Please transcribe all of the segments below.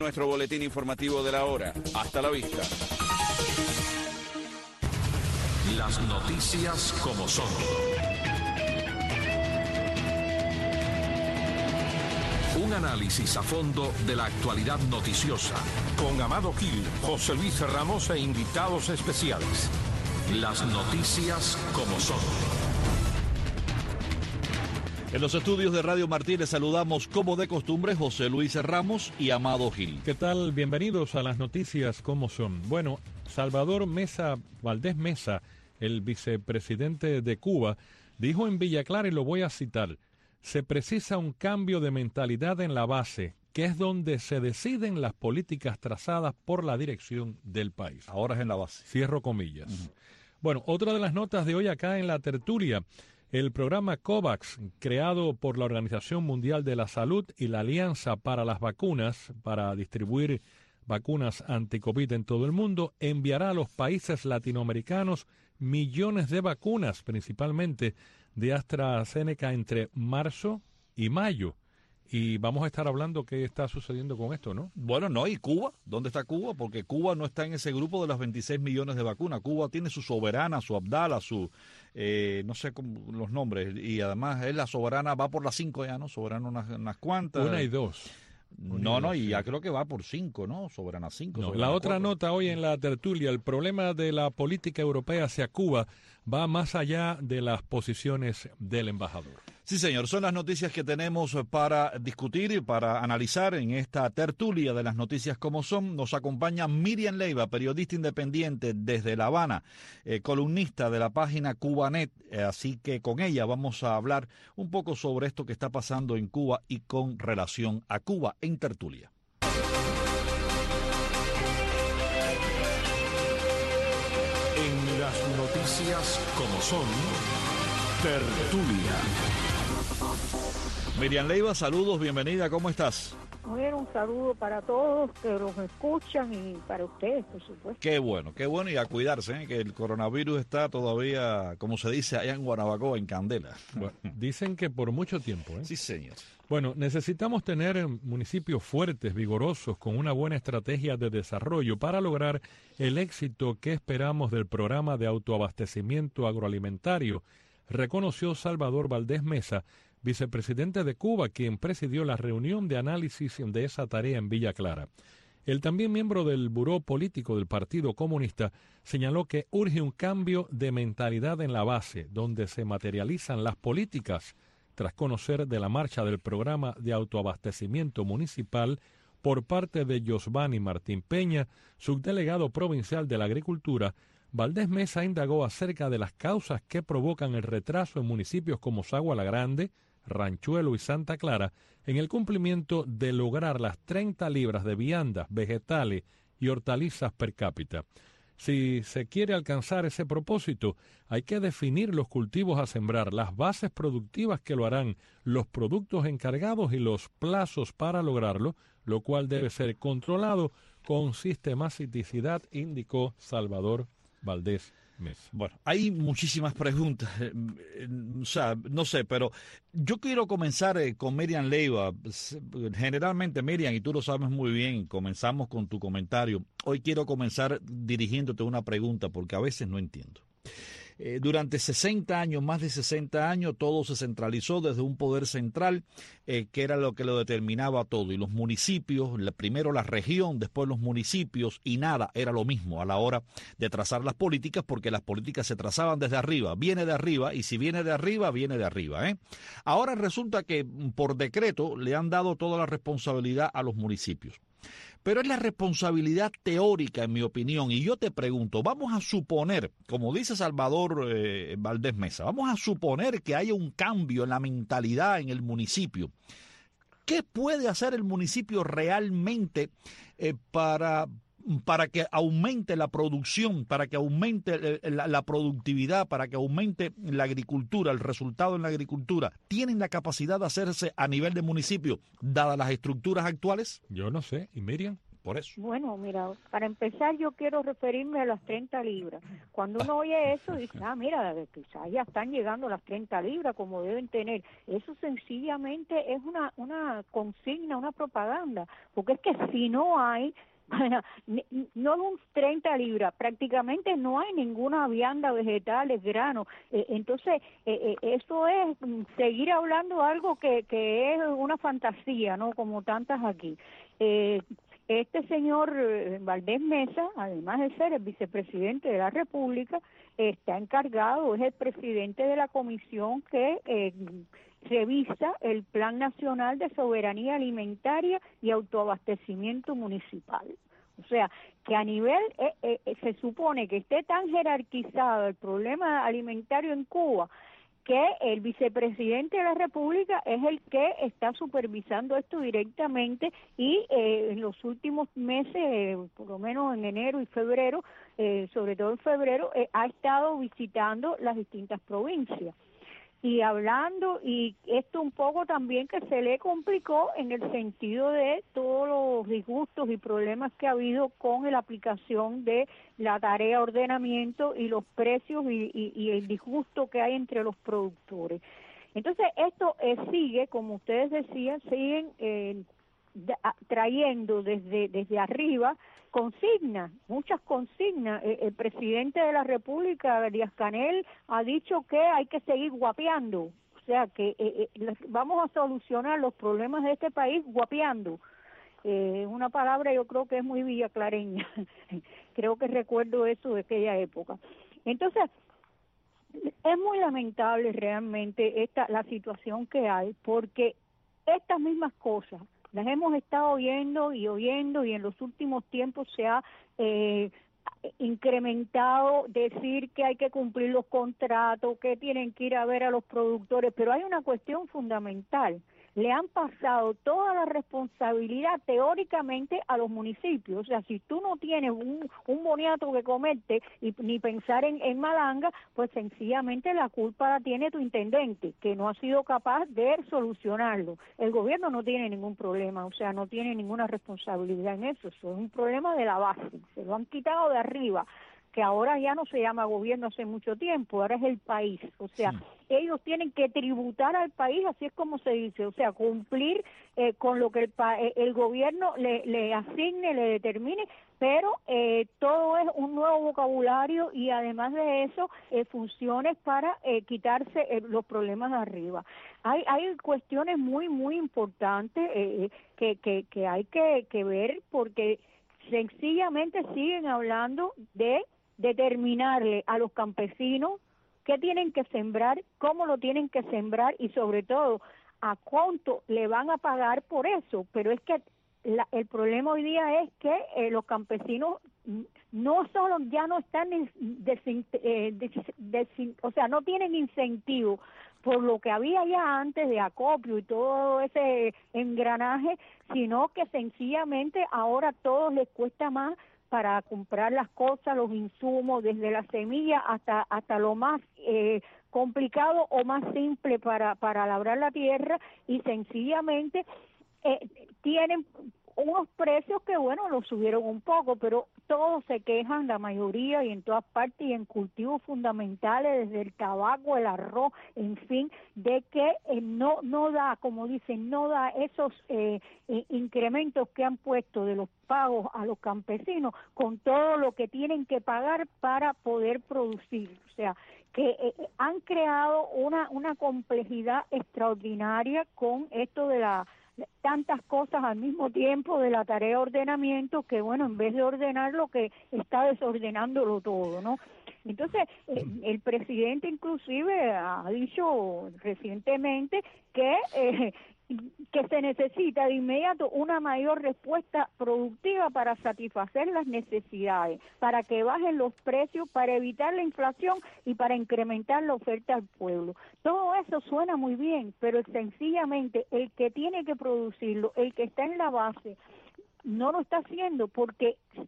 Nuestro boletín informativo de la hora. Hasta la vista. Las noticias como son. Un análisis a fondo de la actualidad noticiosa. Con Amado Gil, José Luis Ramos e invitados especiales. Las noticias como son. En los estudios de Radio Martí les saludamos como de costumbre José Luis Ramos y Amado Gil. ¿Qué tal? Bienvenidos a las noticias como son. Bueno, Salvador Valdés Mesa, el vicepresidente de Cuba, dijo en Villa Clara, y lo voy a citar: se precisa un cambio de mentalidad en la base, que es donde se deciden las políticas trazadas por la dirección del país. Ahora es en la base. Cierro comillas. Bueno, otra de las notas de hoy acá en la tertulia: el programa COVAX, creado por la Organización Mundial de la Salud y la Alianza para las Vacunas, para distribuir vacunas anti-COVID en todo el mundo, enviará a los países latinoamericanos millones de vacunas, principalmente de AstraZeneca, entre marzo y mayo. Y vamos a estar hablando qué está sucediendo con esto, ¿no? Bueno, no, ¿y Cuba? ¿Dónde está Cuba? Porque Cuba no está en ese grupo de las 26 millones de vacunas. Cuba tiene su soberana, su Abdala, su, no sé los nombres, y además es la soberana, va por las 5 ya, ¿no? Soberana unas cuantas. 1 y 2. No, y ya creo que va por 5, ¿no? Soberana 5. No, la otra 4. nota hoy en la tertulia: el problema de la política europea hacia Cuba va más allá de las posiciones del embajador. Sí, señor, son las noticias que tenemos para discutir y para analizar en esta tertulia de las noticias como son. Nos acompaña Miriam Leiva, periodista independiente desde La Habana, columnista de la página Cubanet, así que con ella vamos a hablar un poco sobre esto que está pasando en Cuba y con relación a Cuba en tertulia. En las noticias como son, tertulia. Miriam Leiva, saludos, bienvenida, ¿cómo estás? Bueno, un saludo para todos que los escuchan y para ustedes, por supuesto. Qué bueno, y a cuidarse, que el coronavirus está todavía, como se dice allá en Guanabacoa, en candela. Bueno, dicen que por mucho tiempo, ¿eh? Sí, señor. Bueno, necesitamos tener municipios fuertes, vigorosos, con una buena estrategia de desarrollo para lograr el éxito que esperamos del programa de autoabastecimiento agroalimentario, reconoció Salvador Valdés Mesa, vicepresidente de Cuba, quien presidió la reunión de análisis de esa tarea en Villa Clara. El también miembro del Buró Político del Partido Comunista señaló que urge un cambio de mentalidad en la base, donde se materializan las políticas, tras conocer de la marcha del programa de autoabastecimiento municipal por parte de Yosvani Martín Peña, subdelegado provincial de la Agricultura. Valdés Mesa indagó acerca de las causas que provocan el retraso en municipios como Sagua la Grande, Ranchuelo y Santa Clara en el cumplimiento de lograr las 30 libras de viandas, vegetales y hortalizas per cápita. Si se quiere alcanzar ese propósito, hay que definir los cultivos a sembrar, las bases productivas que lo harán, los productos encargados y los plazos para lograrlo, lo cual debe ser controlado con sistematicidad, indicó Salvador Valdés Mesa. Bueno, hay muchísimas preguntas, o sea, no sé, pero yo quiero comenzar con Miriam Leiva. Generalmente, Miriam, y tú lo sabes muy bien, comenzamos con tu comentario. Hoy quiero comenzar dirigiéndote una pregunta porque a veces no entiendo. Durante 60 años, más de 60 años, todo se centralizó desde un poder central que era lo que lo determinaba todo. Y los municipios, primero la región, después los municipios, y nada, era lo mismo a la hora de trazar las políticas, porque las políticas se trazaban desde arriba. Viene de arriba, y si viene de arriba, viene de arriba, ¿eh? Ahora resulta que por decreto le han dado toda la responsabilidad a los municipios. Pero es la responsabilidad teórica, en mi opinión. Y yo te pregunto, vamos a suponer, como dice Salvador Valdés Mesa, vamos a suponer que haya un cambio en la mentalidad en el municipio. ¿Qué puede hacer el municipio realmente para que aumente la producción, para que aumente la productividad, para que aumente la agricultura, el resultado en la agricultura? ¿Tienen la capacidad de hacerse a nivel de municipio, dadas las estructuras actuales? Yo no sé. ¿Y Miriam? por eso. Bueno, mira, para empezar yo quiero referirme a las 30 libras. Cuando uno oye eso, dice, mira, quizás ya están llegando las 30 libras como deben tener. Eso sencillamente es una consigna, una propaganda, porque es que si no hay, no es un 30 libras, prácticamente no hay ninguna vianda, vegetales, granos. Entonces, eso es seguir hablando algo que es una fantasía, ¿no? Como tantas aquí. Este señor Valdés Mesa, además de ser el vicepresidente de la República, está encargado, es el presidente de la comisión que revisa el Plan Nacional de Soberanía Alimentaria y Autoabastecimiento Municipal. O sea, que a nivel, se supone que esté tan jerarquizado el problema alimentario en Cuba, que el vicepresidente de la República es el que está supervisando esto directamente y en los últimos meses, por lo menos en enero y febrero, sobre todo en febrero, ha estado visitando las distintas provincias. Y hablando, y esto un poco también que se le complicó en el sentido de todos los disgustos y problemas que ha habido con la aplicación de la tarea de ordenamiento y los precios y el disgusto que hay entre los productores. Entonces esto sigue, como ustedes decían, siguen trayendo desde arriba consignas, muchas consignas. El presidente de la República, Díaz-Canel, ha dicho que hay que seguir guapeando, o sea que vamos a solucionar los problemas de este país guapeando. Una palabra yo creo que es muy villaclareña, creo que recuerdo eso de aquella época. Entonces, es muy lamentable realmente la situación que hay, porque estas mismas cosas las hemos estado oyendo y en los últimos tiempos se ha incrementado decir que hay que cumplir los contratos, que tienen que ir a ver a los productores, pero hay una cuestión fundamental. Le han pasado toda la responsabilidad teóricamente a los municipios. O sea, si tú no tienes un boniato que comerte y ni pensar en malanga, pues sencillamente la culpa la tiene tu intendente, que no ha sido capaz de solucionarlo. El gobierno no tiene ningún problema, o sea, no tiene ninguna responsabilidad en eso. Eso es un problema de la base. Se lo han quitado de arriba, que ahora ya no se llama gobierno hace mucho tiempo, ahora es el país. O sea, ellos tienen que tributar al país, así es como se dice, o sea, cumplir con lo que el gobierno le asigne, le determine, pero todo es un nuevo vocabulario y además de eso, funciones para quitarse los problemas de arriba. Hay cuestiones muy, muy importantes que hay que ver, porque sencillamente siguen hablando de determinarle a los campesinos qué tienen que sembrar, cómo lo tienen que sembrar y sobre todo a cuánto le van a pagar por eso. Pero es que el problema hoy día es que los campesinos no solo ya no están o sea, no tienen incentivo por lo que había ya antes de acopio y todo ese engranaje, sino que sencillamente ahora a todos les cuesta más para comprar las cosas, los insumos, desde la semilla hasta lo más complicado o más simple para labrar la tierra, y sencillamente tienen unos precios que, bueno, los subieron un poco, pero todos se quejan, la mayoría, y en todas partes, y en cultivos fundamentales, desde el tabaco, el arroz, en fin, de que no da, como dicen, no da esos incrementos que han puesto de los pagos a los campesinos con todo lo que tienen que pagar para poder producir. O sea, que han creado una complejidad extraordinaria con esto de tantas cosas al mismo tiempo de la tarea de ordenamiento, que bueno, en vez de ordenar lo que está desordenándolo todo, ¿no? Entonces, el presidente inclusive ha dicho recientemente que se necesita de inmediato una mayor respuesta productiva para satisfacer las necesidades, para que bajen los precios, para evitar la inflación y para incrementar la oferta al pueblo. Todo eso suena muy bien, pero sencillamente el que tiene que producirlo, el que está en la base, no lo está haciendo, porque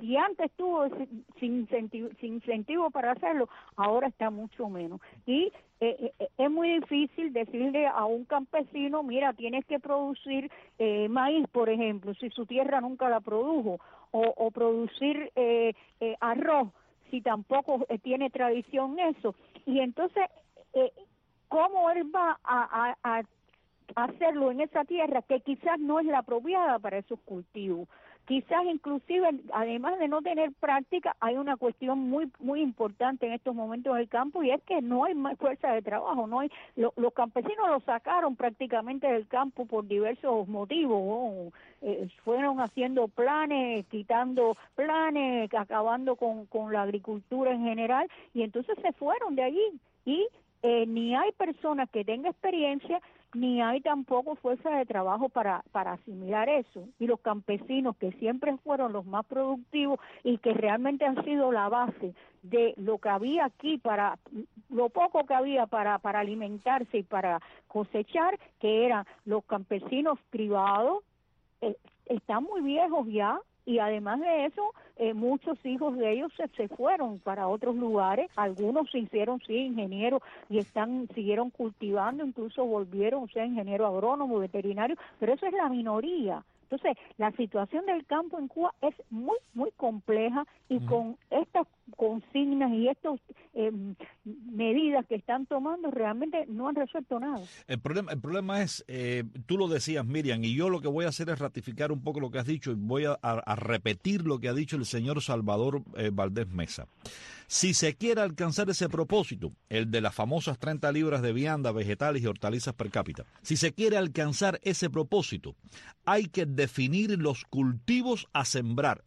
si antes estuvo sin incentivo para hacerlo, ahora está mucho menos. Y es muy difícil decirle a un campesino, mira, tienes que producir maíz, por ejemplo, si su tierra nunca la produjo, o producir arroz, si tampoco tiene tradición eso. Y entonces, ¿cómo él va a hacerlo en esa tierra que quizás no es la apropiada para esos cultivos? Quizás inclusive, además de no tener práctica, hay una cuestión muy importante en estos momentos en el campo, y es que no hay más fuerza de trabajo, no hay los campesinos lo sacaron prácticamente del campo por diversos motivos, ¿no? Fueron haciendo planes, quitando planes, acabando con la agricultura en general, y entonces se fueron de allí, y ni hay personas que tengan experiencia, ni hay tampoco fuerza de trabajo para asimilar eso. Y los campesinos, que siempre fueron los más productivos y que realmente han sido la base de lo que había aquí, para lo poco que había para alimentarse y para cosechar, que eran los campesinos privados, están muy viejos ya. Y además de eso, muchos hijos de ellos se fueron para otros lugares, algunos se hicieron ingenieros y siguieron cultivando, incluso volvieron, ingeniero agrónomo, veterinario, pero eso es la minoría. Entonces, la situación del campo en Cuba es muy compleja, y con estas consignas y estas medidas que están tomando realmente no han resuelto nada. El problema es, tú lo decías, Miriam, y yo lo que voy a hacer es ratificar un poco lo que has dicho, y voy a repetir lo que ha dicho el señor Salvador Valdés Mesa. Si se quiere alcanzar ese propósito, el de las famosas 30 libras de vianda, vegetales y hortalizas per cápita, si se quiere alcanzar ese propósito, hay que definir los cultivos a sembrar,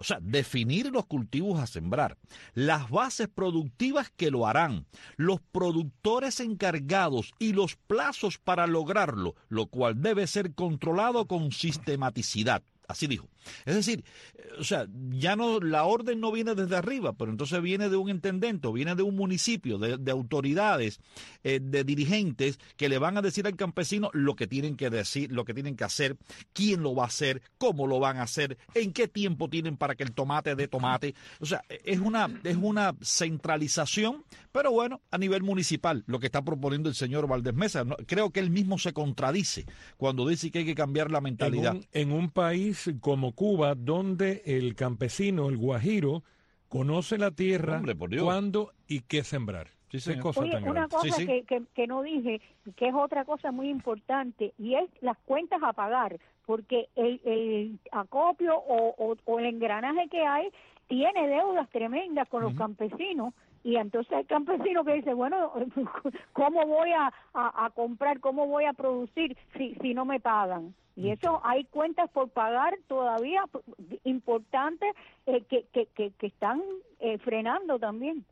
las bases productivas que lo harán, los productores encargados y los plazos para lograrlo, lo cual debe ser controlado con sistematicidad. Así dijo. Es decir, ya no, la orden no viene desde arriba, pero entonces viene de un intendente, viene de un municipio, de autoridades, de dirigentes que le van a decir al campesino lo que tienen que decir, lo que tienen que hacer, quién lo va a hacer, cómo lo van a hacer, en qué tiempo tienen para que el tomate dé tomate. Es una centralización, pero bueno, a nivel municipal, lo que está proponiendo el señor Valdés Mesa. Creo que él mismo se contradice cuando dice que hay que cambiar la mentalidad. En un país como Cuba, donde el campesino, el guajiro, conoce la tierra, cuándo y qué sembrar. Oye, una cosa que no dije, que es otra cosa muy importante, y es las cuentas a pagar, porque el acopio o el engranaje que hay tiene deudas tremendas con los campesinos. Y entonces el campesino que dice, bueno, ¿cómo voy a comprar, cómo voy a producir si no me pagan? Y eso, hay cuentas por pagar todavía importantes que están frenando también.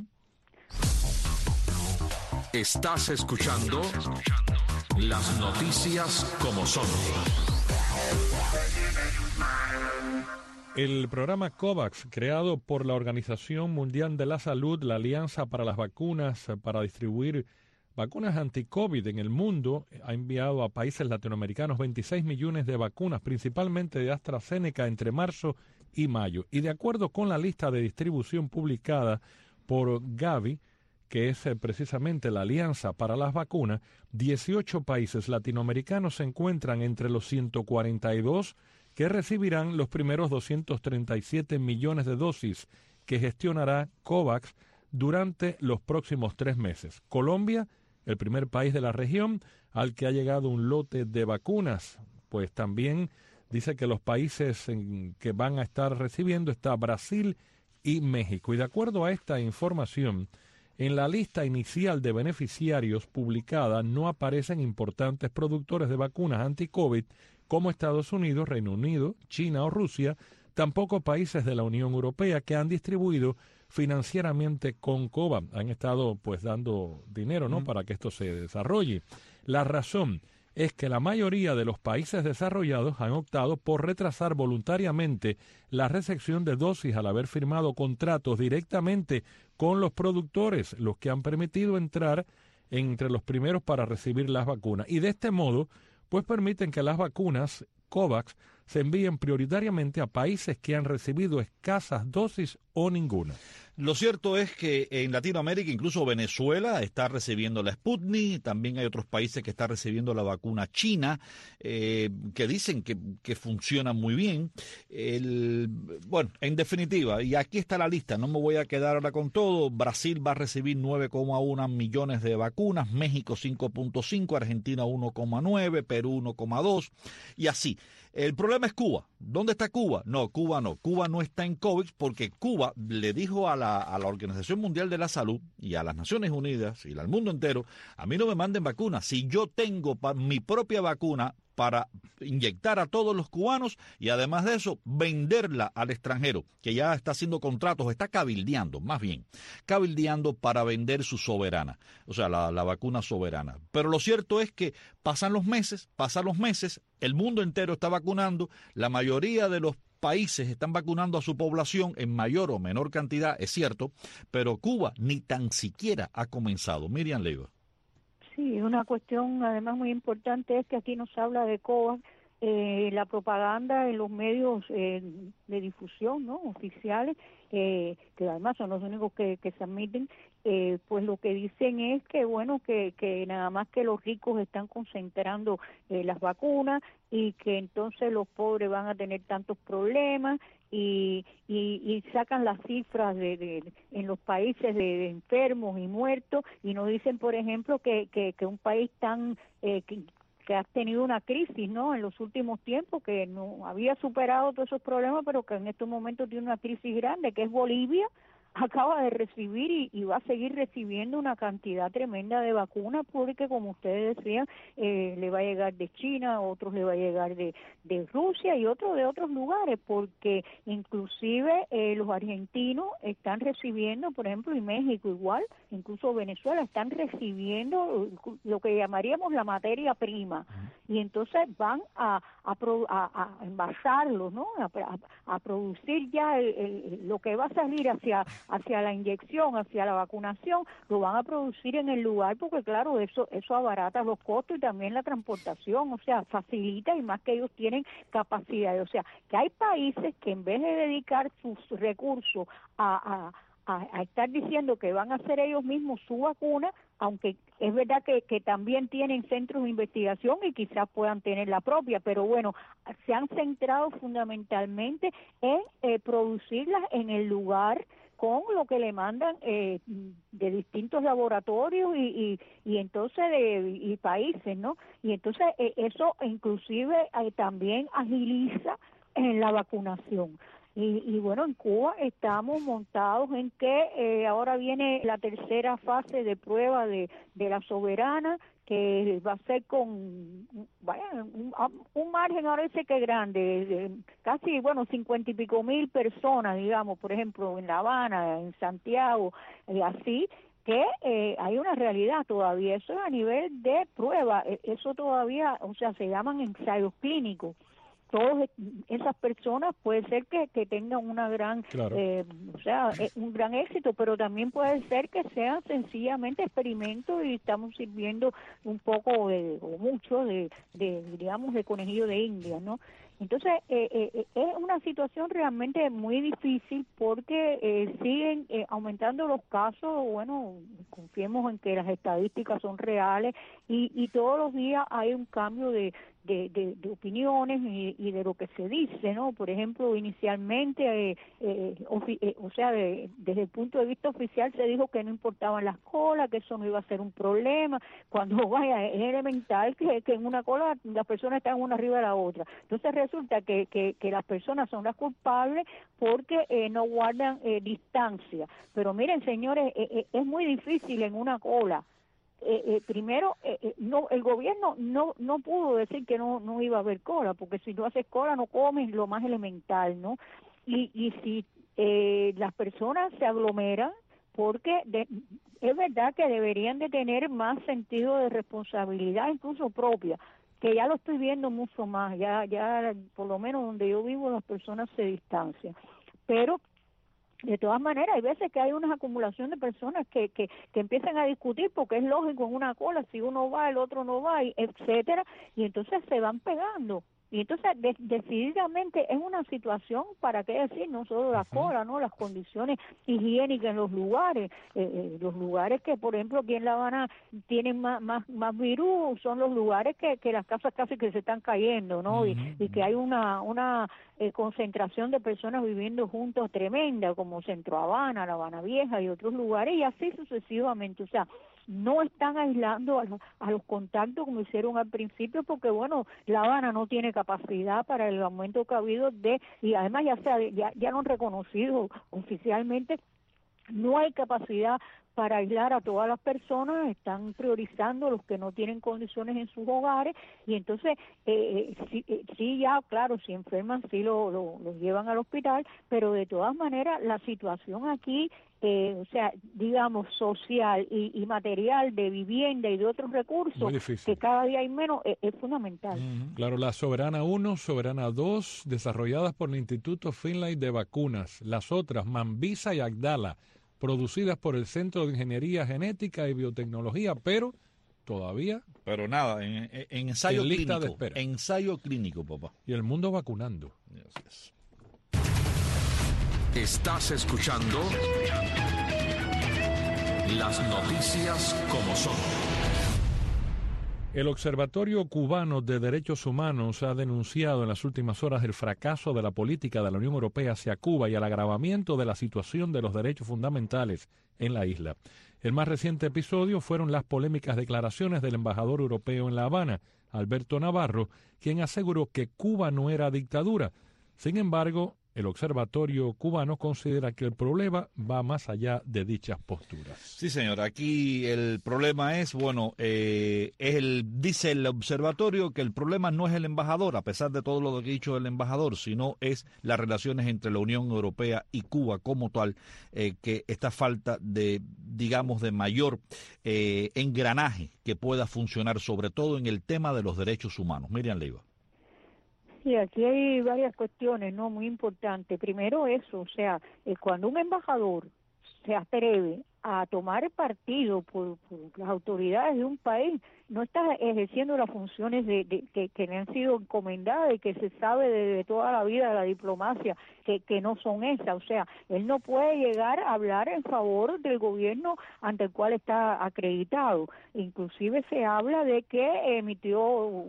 Estás escuchando las noticias como son. El programa COVAX, creado por la Organización Mundial de la Salud, la Alianza para las Vacunas, para distribuir vacunas anti-COVID en el mundo, ha enviado a países latinoamericanos 26 millones de vacunas, principalmente de AstraZeneca, entre marzo y mayo. Y de acuerdo con la lista de distribución publicada por Gavi, que es precisamente la Alianza para las Vacunas, 18 países latinoamericanos se encuentran entre los 142 que recibirán los primeros 237 millones de dosis que gestionará COVAX durante los próximos 3 meses. Colombia, el primer país de la región al que ha llegado un lote de vacunas, pues también dice que los países que van a estar recibiendo está Brasil y México. Y de acuerdo a esta información, en la lista inicial de beneficiarios publicada no aparecen importantes productores de vacunas anti-COVID como Estados Unidos, Reino Unido, China o Rusia, tampoco países de la Unión Europea que han distribuido financieramente con COVAX. Han estado pues dando dinero, ¿no?, para que esto se desarrolle. La razón es que la mayoría de los países desarrollados han optado por retrasar voluntariamente la recepción de dosis al haber firmado contratos directamente con los productores, los que han permitido entrar entre los primeros para recibir las vacunas. Y de este modo, pues permiten que las vacunas COVAX se envíen prioritariamente a países que han recibido escasas dosis o ninguna. Lo cierto es que en Latinoamérica, incluso Venezuela está recibiendo la Sputnik, también hay otros países que están recibiendo la vacuna china, que dicen que funciona muy bien. Bueno, en definitiva, y aquí está la lista, no me voy a quedar ahora con todo. Brasil va a recibir 9,1 millones de vacunas, México 5,5, Argentina 1,9, Perú 1,2 y así. El problema es Cuba. ¿Dónde está Cuba? No, Cuba no. Cuba no está en COVID porque Cuba le dijo a la Organización Mundial de la Salud y a las Naciones Unidas y al mundo entero, a mí no me manden vacunas. Si yo tengo mi propia vacuna para inyectar a todos los cubanos y además de eso venderla al extranjero, que ya está haciendo contratos, está cabildeando, más bien, cabildeando para vender su soberana, o sea, la vacuna soberana. Pero lo cierto es que pasan los meses, el mundo entero está vacunando, la mayoría de los países están vacunando a su población en mayor o menor cantidad, es cierto, pero Cuba ni tan siquiera ha comenzado. Miriam Leiva. Sí, una cuestión además muy importante es que aquí nos habla de COVAX, la propaganda en los medios de difusión, ¿no?, oficiales, que además son los únicos que se admiten, pues lo que dicen es que bueno, que nada más que los ricos están concentrando las vacunas y que entonces los pobres van a tener tantos problemas y sacan las cifras en los países de enfermos y muertos y nos dicen, por ejemplo, que un país tan que ha tenido una crisis, ¿no?, en los últimos tiempos, que no había superado todos esos problemas, pero que en estos momentos tiene una crisis grande, que es Bolivia, acaba de recibir y va a seguir recibiendo una cantidad tremenda de vacunas, porque como ustedes decían, le va a llegar de China, otros le va a llegar de Rusia y otros de otros lugares, porque inclusive los argentinos están recibiendo, por ejemplo, y México igual, incluso Venezuela, están recibiendo lo que llamaríamos la materia prima, y entonces van a envasarlo, ¿no?, a producir ya lo que va a salir hacia la inyección, hacia la vacunación, lo van a producir en el lugar porque claro, eso abarata los costos y también la transportación, o sea, facilita, y más que ellos tienen capacidad, o sea, que hay países que en vez de dedicar sus recursos a estar diciendo que van a hacer ellos mismos su vacuna, aunque es verdad que también tienen centros de investigación y quizás puedan tener la propia, pero bueno, se han centrado fundamentalmente en producirlas en el lugar con lo que le mandan de distintos laboratorios y entonces y países, ¿no? Y entonces eso inclusive también agiliza la vacunación. Y bueno, en Cuba estamos montados en que ahora viene la tercera fase de prueba de la soberana, que va a ser con un margen ahora dice que grande, casi, 50 y pico mil personas, digamos, por ejemplo, en La Habana, en Santiago, así, que hay una realidad todavía, eso es a nivel de prueba, eso todavía, o sea, se llaman ensayos clínicos. Todas esas personas puede ser que tengan una gran, claro, un gran éxito, pero también puede ser que sean sencillamente experimentos y estamos sirviendo un poco o mucho digamos, de conejillo de India, ¿no? Entonces, es una situación realmente muy difícil porque siguen aumentando los casos, bueno, confiemos en que las estadísticas son reales y todos los días hay un cambio de opiniones y de lo que se dice, ¿no? Por ejemplo, inicialmente, desde el punto de vista oficial se dijo que no importaban las colas, que eso no iba a ser un problema, cuando vaya, es elemental que en una cola las personas están una arriba de la otra. Entonces resulta que las personas son las culpables porque no guardan distancia. Pero miren, señores, es muy difícil en una cola. Primero, no, el gobierno no pudo decir que no iba a haber cola, porque si no haces cola no comes, lo más elemental, ¿no? Y si las personas se aglomeran, porque es verdad que deberían de tener más sentido de responsabilidad, incluso propia, que ya lo estoy viendo mucho más, ya por lo menos donde yo vivo las personas se distancian, pero de todas maneras, hay veces que hay una acumulación de personas que empiezan a discutir porque es lógico en una cola, si uno va, el otro no va, etcétera, y entonces se van pegando. Y entonces, decididamente, es una situación, para qué decir, no solo la cola, ¿no? Las condiciones higiénicas en los lugares que, por ejemplo, aquí en La Habana tienen más virus, son los lugares que las casas casi que se están cayendo, ¿no? Y que hay una concentración de personas viviendo juntos tremenda, como Centro Habana, La Habana Vieja y otros lugares, y así sucesivamente. O sea, no están aislando a los contactos como hicieron al principio, porque bueno, La Habana no tiene capacidad para el aumento que ha habido y además ya lo han reconocido oficialmente, no hay capacidad para aislar a todas las personas, están priorizando los que no tienen condiciones en sus hogares, y entonces sí, ya claro, si enferman sí los llevan al hospital, pero de todas maneras la situación aquí, o sea, digamos, social y material de vivienda y de otros recursos, que cada día hay menos, es fundamental. Claro, la Soberana 1, Soberana 2, desarrolladas por el Instituto Finlay de Vacunas, las otras, Mambisa y Agdala, producidas por el Centro de Ingeniería Genética y Biotecnología, pero todavía... Pero nada, en ensayo en lista clínico. de espera. Ensayo clínico, papá. Y el mundo vacunando. Yes. Estás escuchando las noticias como son. El Observatorio Cubano de Derechos Humanos ha denunciado en las últimas horas el fracaso de la política de la Unión Europea hacia Cuba y el agravamiento de la situación de los derechos fundamentales en la isla. El más reciente episodio fueron las polémicas declaraciones del embajador europeo en La Habana, Alberto Navarro, quien aseguró que Cuba no era dictadura. Sin embargo, el Observatorio Cubano considera que el problema va más allá de dichas posturas. Sí, señor. Aquí el problema es, dice el observatorio que el problema no es el embajador, a pesar de todo lo que ha dicho el embajador, sino es las relaciones entre la Unión Europea y Cuba como tal, que esta falta de, digamos, de mayor engranaje que pueda funcionar, sobre todo en el tema de los derechos humanos. Miriam Leiva. Sí, aquí hay varias cuestiones, ¿no? Muy importantes. Primero eso, o sea, cuando un embajador se atreve a tomar partido por las autoridades de un país, no está ejerciendo las funciones que le han sido encomendadas y que se sabe de toda la vida de la diplomacia, que no son esas. O sea, él no puede llegar a hablar en favor del gobierno ante el cual está acreditado. Inclusive se habla de que emitió,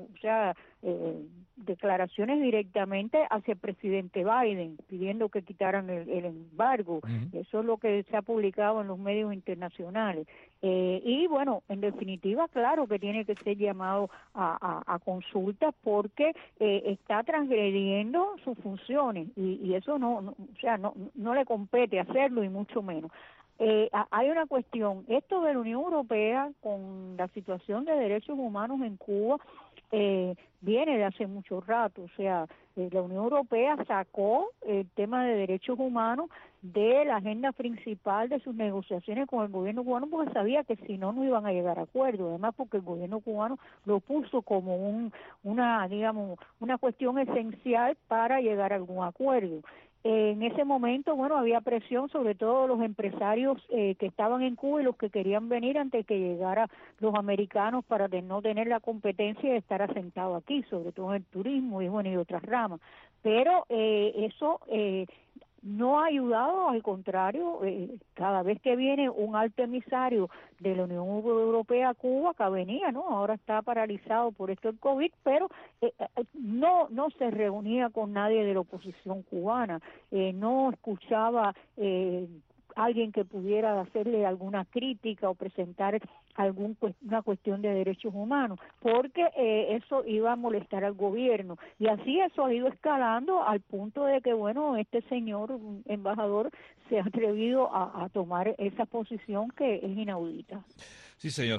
declaraciones directamente hacia el presidente Biden, pidiendo que quitaran el embargo. Eso es lo que se ha publicado en los medios internacionales. Y bueno, en definitiva, claro que tiene que ser llamado a consulta porque está transgrediendo sus funciones y eso no le compete hacerlo y mucho menos. Hay una cuestión, esto de la Unión Europea con la situación de derechos humanos en Cuba viene de hace mucho rato. O sea, la Unión Europea sacó el tema de derechos humanos de la agenda principal de sus negociaciones con el gobierno cubano porque sabía que si no iban a llegar a acuerdo, además porque el gobierno cubano lo puso como una cuestión esencial para llegar a algún acuerdo. En ese momento, había presión sobre todo los empresarios que estaban en Cuba y los que querían venir antes que llegara los americanos para no tener la competencia de estar asentados aquí, sobre todo en el turismo y otras ramas. Pero eso no ha ayudado, al contrario, cada vez que viene un alto emisario de la Unión Europea a Cuba, que venía, ¿no? Ahora está paralizado por esto del COVID, pero no se reunía con nadie de la oposición cubana, no escuchaba alguien que pudiera hacerle alguna crítica o presentar una cuestión de derechos humanos, porque eso iba a molestar al gobierno. Y así eso ha ido escalando al punto de que, este señor embajador se ha atrevido a tomar esa posición que es inaudita. Sí, señor.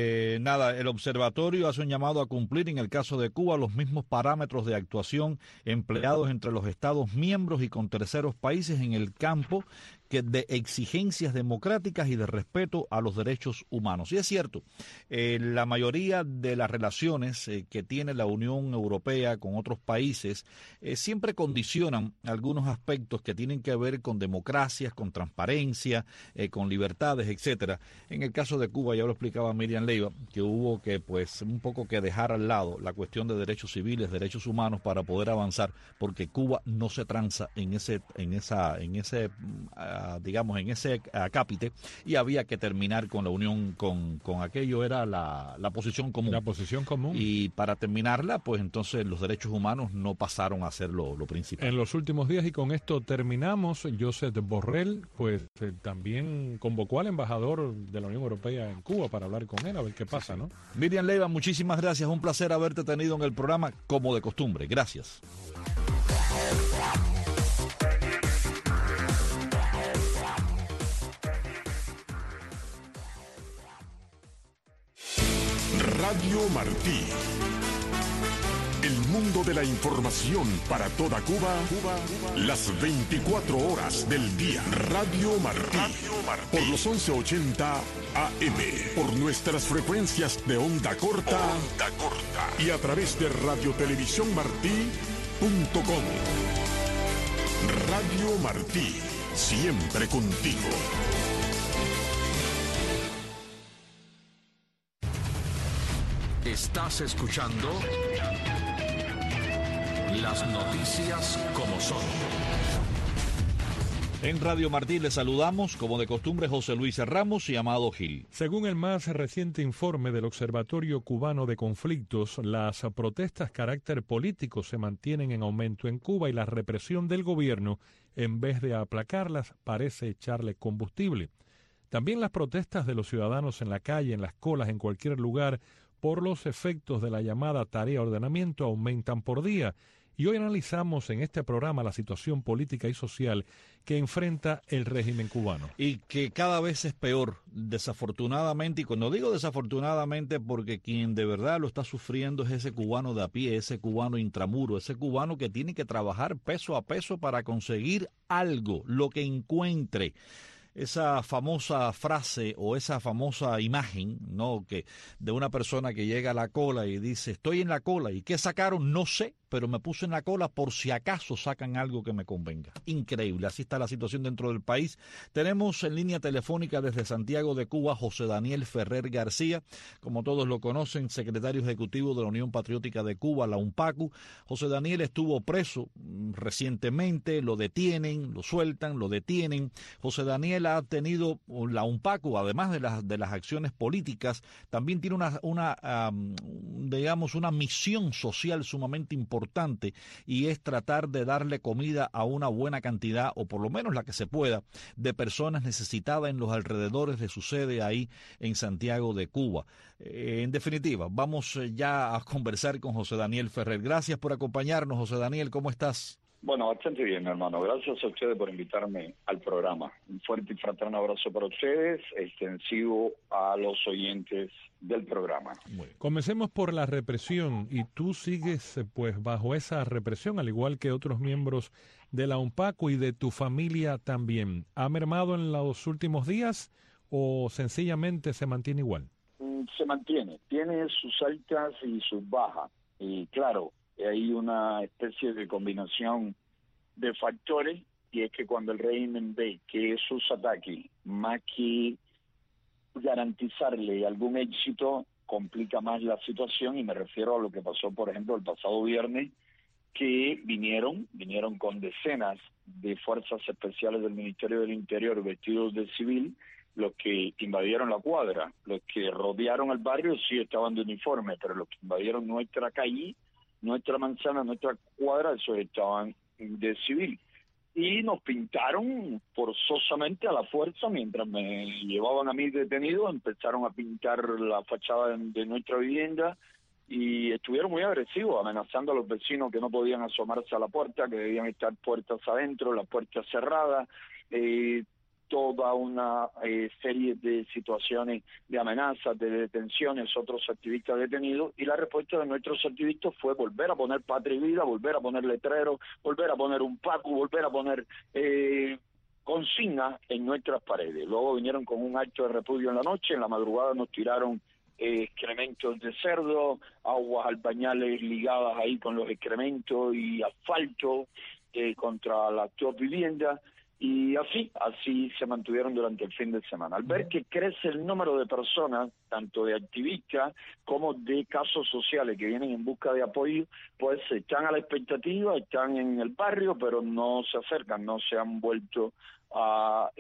El observatorio hace un llamado a cumplir en el caso de Cuba los mismos parámetros de actuación empleados entre los Estados miembros y con terceros países en el campo de exigencias democráticas y de respeto a los derechos humanos. Y es cierto, la mayoría de las relaciones que tiene la Unión Europea con otros países siempre condicionan algunos aspectos que tienen que ver con democracias, con transparencia, con libertades, etcétera. En el caso de Cuba ya lo explicaba Miriam Leiva, que hubo que pues un poco que dejar al lado la cuestión de derechos civiles, derechos humanos para poder avanzar, porque Cuba no se tranza en ese acápite, y había que terminar con la unión con aquello, era la posición común. La posición común. Y para terminarla, pues entonces los derechos humanos no pasaron a ser lo principal. En los últimos días, y con esto terminamos, Josep Borrell pues también convocó al embajador de la Unión Europea en Cuba para hablar con él, a ver qué pasa, ¿no? Miriam Leiva, muchísimas gracias, un placer haberte tenido en el programa como de costumbre. Gracias. Radio Martí. El mundo de la información para toda Cuba, las 24 horas del día. Radio Martí. Por los 1180 AM. Por nuestras frecuencias de onda corta. Y a través de radiotelevisiónmartí.com. Radio Martí. Siempre contigo. Estás escuchando las noticias como son. En Radio Martí le saludamos, como de costumbre, José Luis Ramos y Amado Gil. Según el más reciente informe del Observatorio Cubano de Conflictos, las protestas carácter político se mantienen en aumento en Cuba y la represión del gobierno, en vez de aplacarlas, parece echarle combustible. También las protestas de los ciudadanos en la calle, en las colas, en cualquier lugar, por los efectos de la llamada tarea ordenamiento aumentan por día. Y hoy analizamos en este programa la situación política y social que enfrenta el régimen cubano. Y que cada vez es peor, desafortunadamente, y cuando digo desafortunadamente porque quien de verdad lo está sufriendo es ese cubano de a pie, ese cubano intramuro, ese cubano que tiene que trabajar peso a peso para conseguir algo, lo que encuentre. Esa famosa frase o esa famosa imagen, ¿no?, que de una persona que llega a la cola y dice, estoy en la cola, ¿y qué sacaron? No sé, pero me puse en la cola por si acaso sacan algo que me convenga. Increíble, así está la situación dentro del país. Tenemos en línea telefónica desde Santiago de Cuba José Daniel Ferrer García, como todos lo conocen, secretario ejecutivo de la Unión Patriótica de Cuba, la UNPACU. José Daniel estuvo preso recientemente, lo detienen, lo sueltan, lo detienen. José Daniel ha tenido, la UNPACU, además de las acciones políticas, también tiene una misión social sumamente importante, y es tratar de darle comida a una buena cantidad, o por lo menos la que se pueda, de personas necesitadas en los alrededores de su sede ahí en Santiago de Cuba. En definitiva, vamos ya a conversar con José Daniel Ferrer. Gracias por acompañarnos, José Daniel, ¿cómo estás? Bueno, bastante bien, hermano. Gracias a ustedes por invitarme al programa. Un fuerte y fraterno abrazo para ustedes, extensivo a los oyentes del programa. Comencemos por la represión, y tú sigues pues bajo esa represión, al igual que otros miembros de la UNPACU y de tu familia también. ¿Ha mermado en los últimos días o sencillamente se mantiene igual? Se mantiene, tiene sus altas y sus bajas, y claro, hay una especie de combinación de factores, y es que cuando el régimen ve que esos ataques, más que garantizarle algún éxito, complica más la situación, y me refiero a lo que pasó, por ejemplo, el pasado viernes, que vinieron con decenas de fuerzas especiales del Ministerio del Interior vestidos de civil, los que invadieron la cuadra, los que rodearon el barrio sí estaban de uniforme, pero los que invadieron nuestra calle, nuestra manzana, nuestra cuadra, esos estaban de civil. Y nos pintaron forzosamente a la fuerza, mientras me llevaban a mí detenido, empezaron a pintar la fachada de nuestra vivienda y estuvieron muy agresivos, amenazando a los vecinos que no podían asomarse a la puerta, que debían estar puertas adentro, las puertas cerradas, toda una serie de situaciones de amenazas, de detenciones, otros activistas detenidos, y la respuesta de nuestros activistas fue volver a poner Patria y Vida, volver a poner letreros, volver a poner un PACU, volver a poner consignas en nuestras paredes. Luego vinieron con un acto de repudio en la noche, en la madrugada nos tiraron excrementos de cerdo, aguas albañales ligadas ahí con los excrementos y asfalto contra las dos viviendas. Y así se mantuvieron durante el fin de semana. Al ver que crece el número de personas, tanto de activistas como de casos sociales que vienen en busca de apoyo, pues están a la expectativa, están en el barrio, pero no se acercan, no se han vuelto a,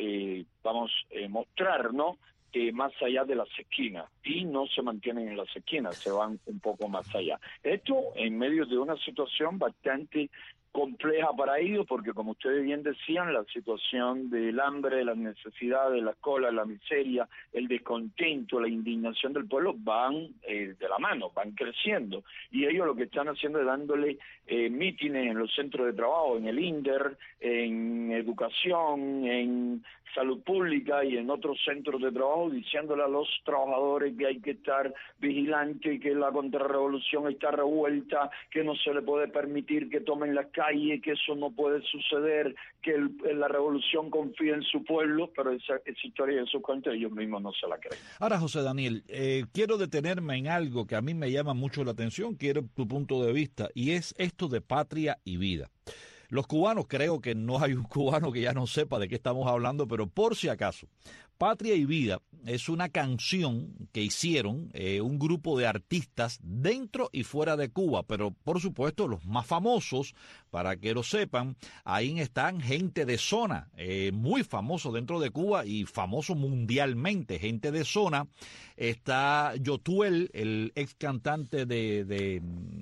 mostrar, ¿no?, más allá de las esquinas, y no se mantienen en las esquinas, se van un poco más allá. Esto en medio de una situación bastante compleja para ellos, porque como ustedes bien decían, la situación del hambre, las necesidades, la cola, la miseria, el descontento, la indignación del pueblo van de la mano, van creciendo, y ellos lo que están haciendo es dándole mítines en los centros de trabajo, en el INDER, en educación, en salud pública y en otros centros de trabajo, diciéndole a los trabajadores que hay que estar vigilantes, que la contrarrevolución está revuelta, que no se le puede permitir que tomen las calles, que eso no puede suceder, que la revolución confía en su pueblo, pero esa historia y esos cuentos ellos mismos no se la creen. Ahora, José Daniel, quiero detenerme en algo que a mí me llama mucho la atención, quiero tu punto de vista, y es esto de patria y vida. Los cubanos, creo que no hay un cubano que ya no sepa de qué estamos hablando, pero por si acaso, Patria y Vida es una canción que hicieron un grupo de artistas dentro y fuera de Cuba, pero por supuesto los más famosos, para que lo sepan, ahí están gente de zona, muy famoso dentro de Cuba y famoso mundialmente, gente de zona. Está Yotuel, el ex cantante de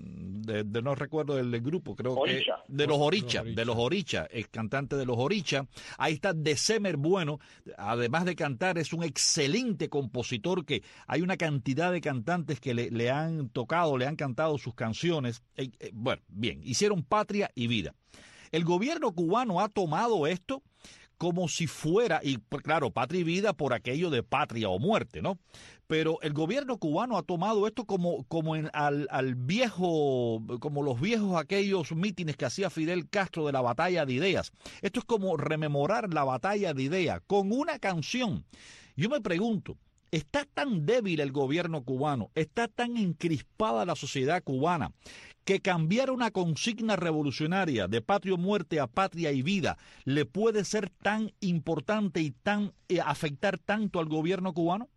no recuerdo del grupo, creo Oricha. que de los Oricha, ex cantante de los Oricha. Ahí está December Bueno, además de cantar, es un excelente compositor, que hay una cantidad de cantantes que le han tocado, le han cantado sus canciones. Bueno, bien, hicieron Patria y Vida. El gobierno cubano ha tomado esto como si fuera, y claro, Patria y Vida por aquello de patria o muerte, ¿no? Pero el gobierno cubano ha tomado esto como al viejo, como los viejos aquellos mítines que hacía Fidel Castro de la batalla de ideas. Esto es como rememorar la batalla de ideas con una canción. Yo me pregunto, ¿está tan débil el gobierno cubano, está tan encrispada la sociedad cubana, que cambiar una consigna revolucionaria de patria o muerte a patria y vida le puede ser tan importante y afectar tanto al gobierno cubano?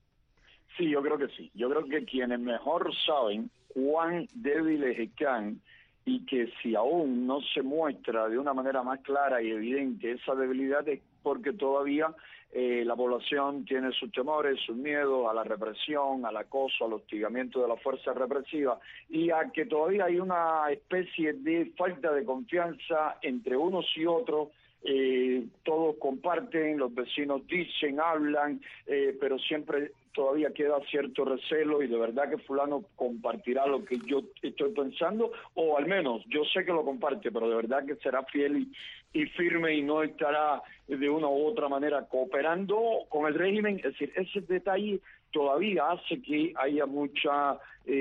Sí, yo creo que sí. Yo creo que quienes mejor saben cuán débiles están, y que si aún no se muestra de una manera más clara y evidente esa debilidad, es porque todavía la población tiene sus temores, sus miedos a la represión, al acoso, al hostigamiento de la fuerza represiva, y a que todavía hay una especie de falta de confianza entre unos y otros. Todos comparten, los vecinos dicen, hablan, pero siempre todavía queda cierto recelo, y de verdad que fulano compartirá lo que yo estoy pensando, o al menos yo sé que lo comparte, pero de verdad que será fiel y firme y no estará de una u otra manera cooperando con el régimen. Es decir, ese detalle todavía hace que haya mucha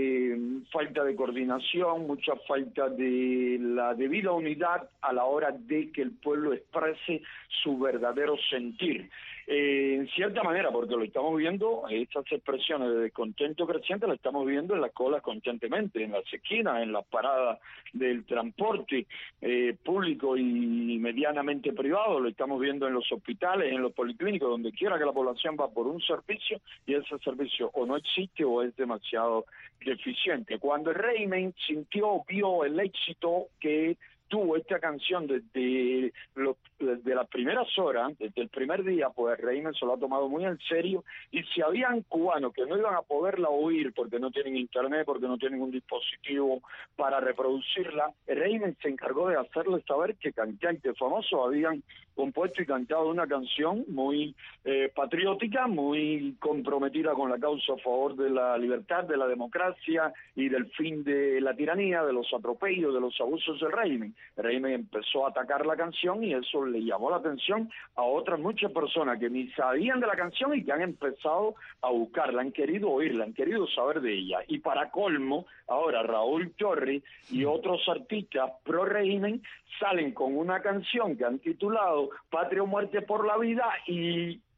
falta de coordinación, mucha falta de la debida unidad a la hora de que el pueblo exprese su verdadero sentir. En cierta manera, porque lo estamos viendo, estas expresiones de descontento creciente las estamos viendo en las colas constantemente, en las esquinas, en las paradas del transporte público y medianamente privado, lo estamos viendo en los hospitales, en los policlínicos, donde quiera que la población va por un servicio, y ese servicio o no existe o es demasiado deficiente. Cuando el régimen vio el éxito que tuvo esta canción desde las primeras horas, desde el primer día, pues el régimen se lo ha tomado muy en serio, y si habían cubanos que no iban a poderla oír porque no tienen internet, porque no tienen un dispositivo para reproducirla, el régimen se encargó de hacerles saber que cantantes famosos habían compuesto y cantado una canción muy patriótica, muy comprometida con la causa a favor de la libertad, de la democracia y del fin de la tiranía, de los atropellos, de los abusos del régimen. El régimen empezó a atacar la canción, y eso le llamó la atención a otras muchas personas que ni sabían de la canción y que han empezado a buscarla, han querido oírla, han querido saber de ella. Y para colmo, ahora Raúl Torres y otros artistas pro régimen salen con una canción que han titulado Patria o Muerte por la Vida, y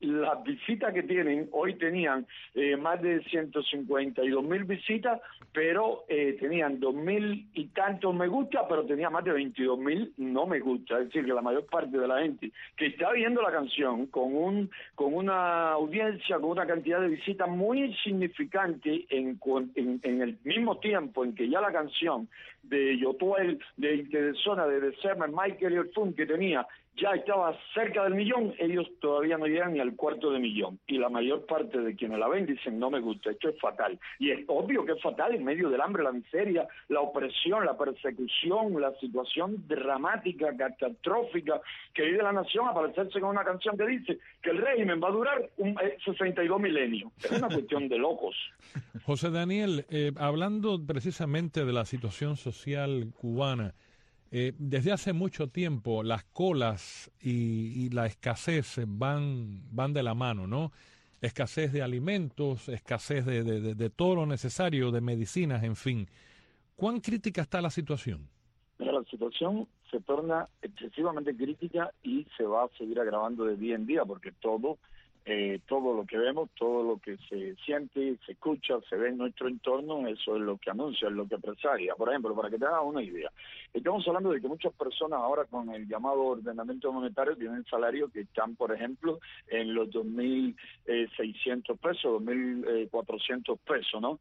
las visitas que tienen, hoy tenían más de 152.000 visitas, pero tenían 2.000 y tantos me gusta, pero tenía más de 22.000 no me gusta. Es decir, que la mayor parte de la gente que está viendo la canción con una audiencia, con una cantidad de visitas muy significante en el mismo tiempo en que ya la canción de Yotuel, de Intedesona, de December, Michael y el Fun, que tenía, ya estaba cerca del 1.000.000, ellos todavía no llegan ni al 250.000. Y la mayor parte de quienes la ven dicen, no me gusta, esto es fatal. Y es obvio que es fatal en medio del hambre, la miseria, la opresión, la persecución, la situación dramática, catastrófica que vive la nación, aparecerse con una canción que dice que el régimen va a durar 62 milenios. Es una cuestión de locos. José Daniel, hablando precisamente de la situación social cubana, desde hace mucho tiempo las colas y la escasez van de la mano, ¿no? Escasez de alimentos, escasez de todo lo necesario, de medicinas, en fin. ¿Cuán crítica está la situación? Mira, la situación se torna excesivamente crítica y se va a seguir agravando de día en día, porque todo lo que vemos, todo lo que se siente, se escucha, se ve en nuestro entorno, eso es lo que anuncia, es lo que presagia. Por ejemplo, para que te hagas una idea, estamos hablando de que muchas personas ahora con el llamado ordenamiento monetario tienen salarios que están, por ejemplo, en los 2.600 pesos, 2.400 pesos, ¿no?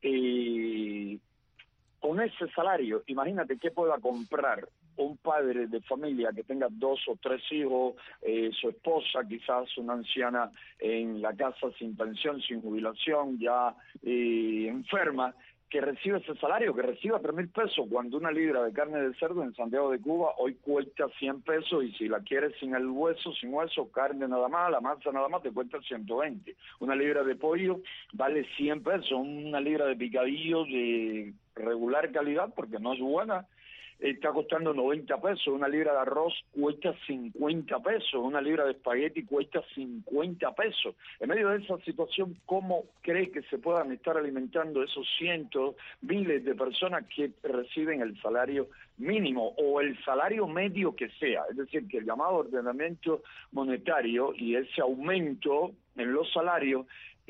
Con ese salario, imagínate qué pueda comprar un padre de familia que tenga 2 o 3 hijos, su esposa, quizás una anciana en la casa sin pensión, sin jubilación, ya enferma, que recibe ese salario, que reciba 3.000 pesos, cuando una libra de carne de cerdo en Santiago de Cuba hoy cuesta 100 pesos, y si la quieres sin el hueso, sin hueso, carne nada más, la masa nada más, te cuesta 120. Una libra de pollo vale 100 pesos, una libra de picadillo de regular calidad, porque no es buena, está costando 90 pesos, una libra de arroz cuesta 50 pesos, una libra de espagueti cuesta 50 pesos. En medio de esa situación, ¿cómo cree que se puedan estar alimentando esos cientos, miles de personas que reciben el salario mínimo o el salario medio que sea? Es decir, que el llamado ordenamiento monetario y ese aumento en los salarios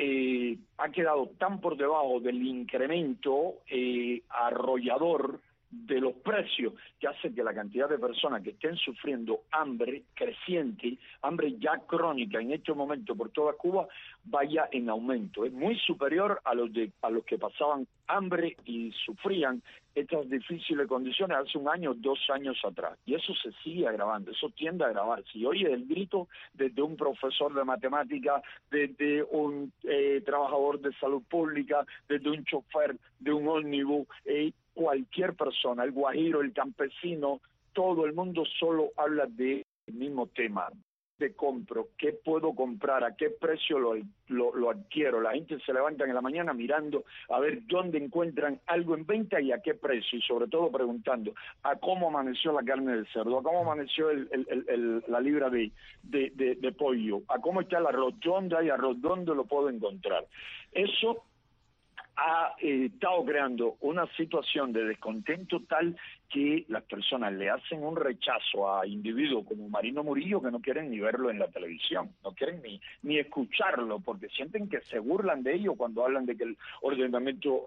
ha quedado tan por debajo del incremento arrollador de los precios, que hace que la cantidad de personas que estén sufriendo hambre creciente, hambre ya crónica en este momento por toda Cuba, vaya en aumento. Es muy superior a los que pasaban hambre y sufrían estas difíciles condiciones hace 1 año, 2 años atrás. Y eso se sigue agravando, eso tiende a agravarse. Y oye el grito desde un profesor de matemática, desde un trabajador de salud pública, desde un chofer de un ómnibus, cualquier persona, el guajiro, el campesino, todo el mundo solo habla del mismo tema. De compro, qué puedo comprar, a qué precio lo adquiero. La gente se levanta en la mañana mirando a ver dónde encuentran algo en venta y a qué precio, y sobre todo preguntando a cómo amaneció la carne del cerdo, a cómo amaneció la libra de pollo, a cómo está el arroz, dónde hay arroz, dónde lo puedo encontrar. Eso ha estado creando una situación de descontento tal que las personas le hacen un rechazo a individuos como Marino Murillo, que no quieren ni verlo en la televisión, no quieren ni escucharlo, porque sienten que se burlan de ellos cuando hablan de que el ordenamiento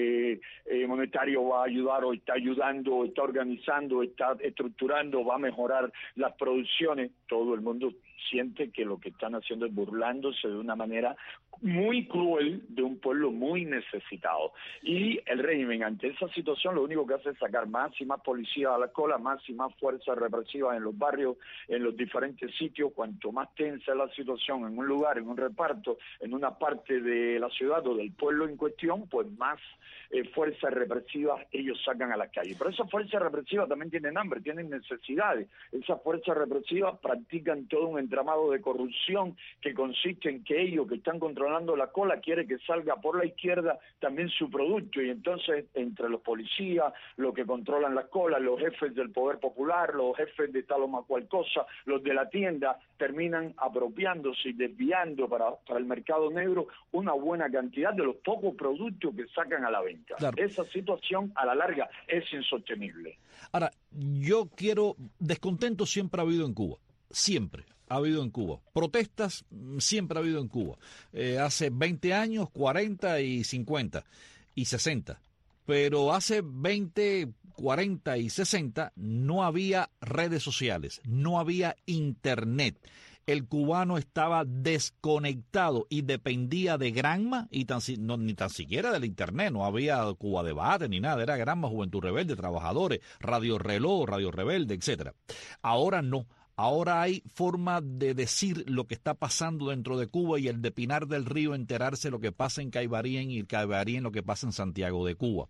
monetario va a ayudar, o está ayudando, o está organizando, está estructurando, va a mejorar las producciones. Todo el mundo siente que lo que están haciendo es burlándose de una manera muy cruel de un pueblo muy necesitado. Y el régimen, ante esa situación, lo único que hace es sacar más y más policías a la cola, más y más fuerzas represivas en los barrios, en los diferentes sitios. Cuanto más tensa es la situación en un lugar, en un reparto, en una parte de la ciudad o del pueblo en cuestión, pues más fuerzas represivas ellos sacan a las calles. Pero esas fuerzas represivas también tienen hambre, tienen necesidades. Esas fuerzas represivas practican todo un entramado de corrupción que consiste en que ellos que están controlando la cola quieren que salga por la izquierda también su producto, y entonces entre los policías, los que controlan las colas, los jefes del poder popular, los jefes de tal o más cual cosa, los de la tienda, terminan apropiándose y desviando para el mercado negro una buena cantidad de los pocos productos que sacan a la venta. Claro. Esa situación a la larga es insostenible. Ahora, descontento siempre ha habido en Cuba, siempre. ha habido en Cuba. Protestas siempre ha habido en Cuba. Hace 20 años, 40 y 50 y 60. Pero hace 20, 40 y 60 no había redes sociales, no había internet. El cubano estaba desconectado y dependía de Granma y ni tan siquiera del internet. No había Cuba Debate ni nada. Era Granma, Juventud Rebelde, Trabajadores, Radio Reloj, Radio Rebelde, etcétera. Ahora no. Ahora hay forma de decir lo que está pasando dentro de Cuba y el de Pinar del Río enterarse lo que pasa en Caibarien y el Caibarien lo que pasa en Santiago de Cuba.